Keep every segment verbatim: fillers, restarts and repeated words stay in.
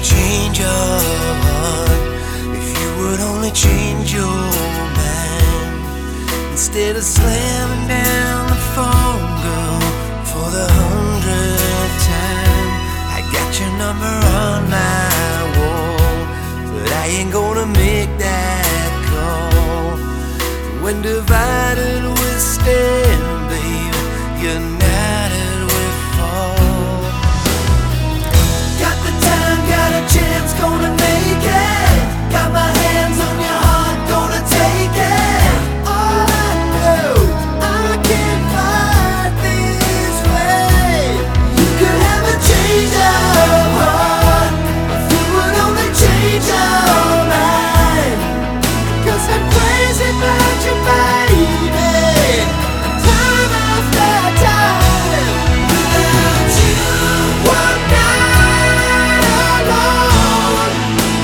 change your heart, if you would only change your mind, instead of slamming down the phone, girl, for the hundredth time. I got your number on my wall, but I ain't gonna make that call. When divided we stand, babe, united we fall. Got the time, got a chance, gonna make it. Got my hands on your heart, gonna take it. All I know, I can't fight this way. You could have a change of heart, if you would only change your mind. Cause I'm crazy about you, baby, time after time. Without you, one night alone,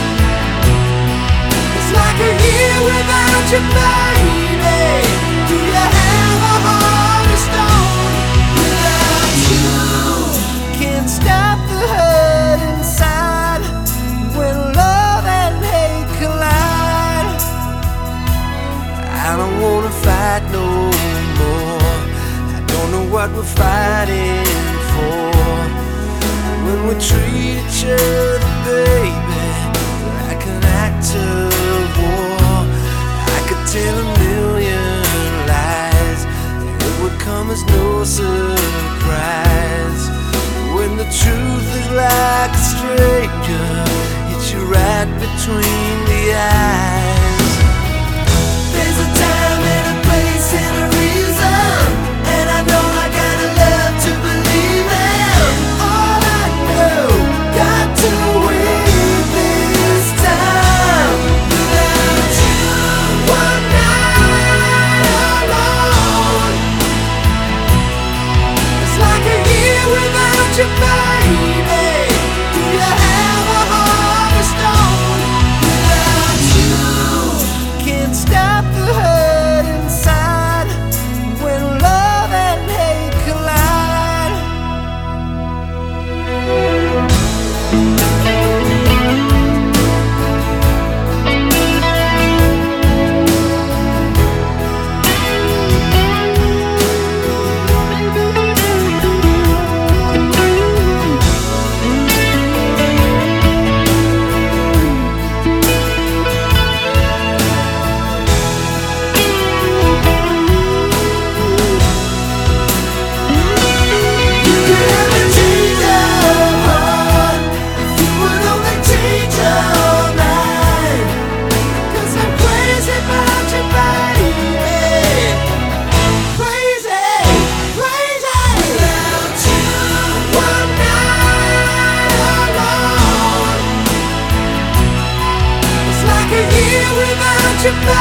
it's like a year without you, baby. Do you have a heart of stone? Without you, can't stop the hurt inside when love and hate collide. I don't wanna fight no more, I don't know what we're fighting for. When we treat each other, baby, like an act of war, I could tell a million lies, and it would come as no surprise. When the truth is like a stranger, hits you right between the eyes. There's a time and a place and a reason, and I know I gotta love to believe in. All I know, got to win this time. Without you, one night alone, it's like a year without you, baby. Do you have a heart of stone? Without you, can't stop the hurt inside when love and hate collide. You could have a change of heart, if you would only change your mind. Cause I'm crazy about you, baby, crazy, crazy. Without you, one night alone, it's like a year without you, baby.